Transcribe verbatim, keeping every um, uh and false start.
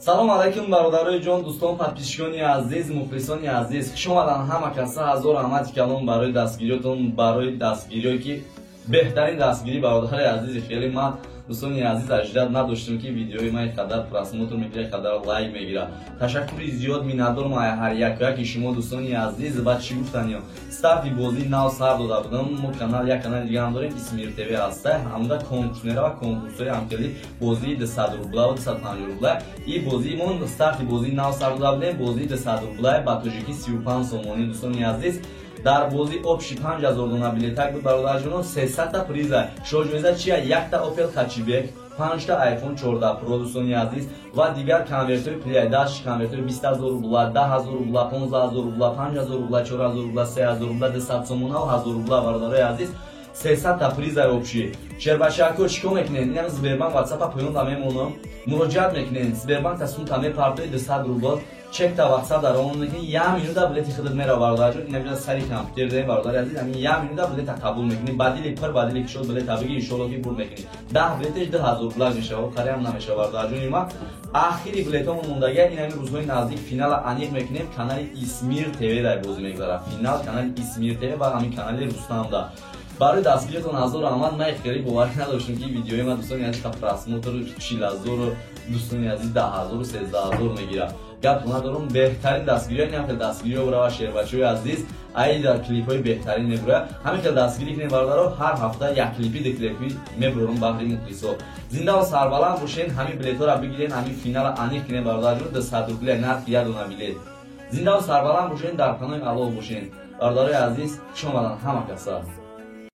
салом алайкум бародарои ҷон, дӯстон, подписчикони азиз, мухлисони азиз, хуш омадан ҳама каса. ҳазор раҳмати калон барои дастгириётон, барои дастгириё ки беҳтарин дастгирӣ бародари азизи хеле. ман дӯстони азиз ажрат надоштам ки видеои ман қадар просмотр мегирад, қадар лайк мегирад. ташаккури зиёд миннатдорам ҳар якяки шумо дӯстони азиз. баъд чӣ гуфтан ё старти бозии нав сар дода будам. мо канал як канали дига ҳам дорем, Исмир ТВ ҳаста. ҳамуда конкурснера ва конкурсҳои ҳамкали бозии дусад рубла ва дусад панҷоҳ рубла. И бозии мон старти бозии нав сар дода будем. бозии дусад рубла ба тоҷики си ю панҷ сомонӣ дӯстони азиз. дар бози обши панҷ ҳазор дона билетак буд бародарҷонон. сесад та приза шоҷоиза чия якта Opel Hatchback, панҷта iPhone чордаҳ Pro дӯстони азиз ва дигар конвертори плейдач, конвертори бист ҳазор рубла, даҳ ҳазор рубла, понздаҳ ҳазор рубла, панҷ ҳазор рубла, чор ҳазор рубла, се ҳазор рубла, дусад сомона ва ҳазор рубла бародарои азиз. сесад та приза обши. Шербашако чико мекунен? Инам Сбербанк WhatsApp поёнда мемонам. муроҷиат мекунен. Сбербанк тасунта мепартои дусад рубл. чекта вақса дар он мекунен. як минута билети худат мера бародарҷон. Инам сари компютер дем бародари азиз. Ами як минута билета қабул мекунен. Бадили пар бадили кишод билета биги иншоалло ки бур мекунен. даҳ билетеш ду ҳазор рубла мешава. қариам намешава бародарҷони ман. ахири билетам мондага инами рӯзҳои наздик финала аниқ мекунем. Канали Исмир ТВ дар бозӣ мегузарад. Финал канали Исмир ТВ ва ҳамин канали Рустамда. барои дастгириётон ҳазор раҳмат. ман хеле бовар надоштам ки видеои ман дӯстони азиз просмотр чил ҳазор дӯстони азиз даҳ ҳазор сездаҳ ҳазор мегирад. гап надорам, беҳтарин дастгириё инам ки дастгириё бурава шербачои азиз ай дар клипҳои беҳтарин мебурад. ҳамин ки дастгирӣ кунем бародаро, ҳар ҳафта як клипи ду клипи мебурам баҳри мухлисо. зинда ва сарбаланд бошен. ҳамин билетҳоро бигирен, ҳамин финала аниқ кунем бародарҷон. дусад рубла нархи як дона билет. зинда ва сарбаланд бошен, дар паноҳи Аллоҳ бошен бародарои азиз. хуш омадан ҳама каса.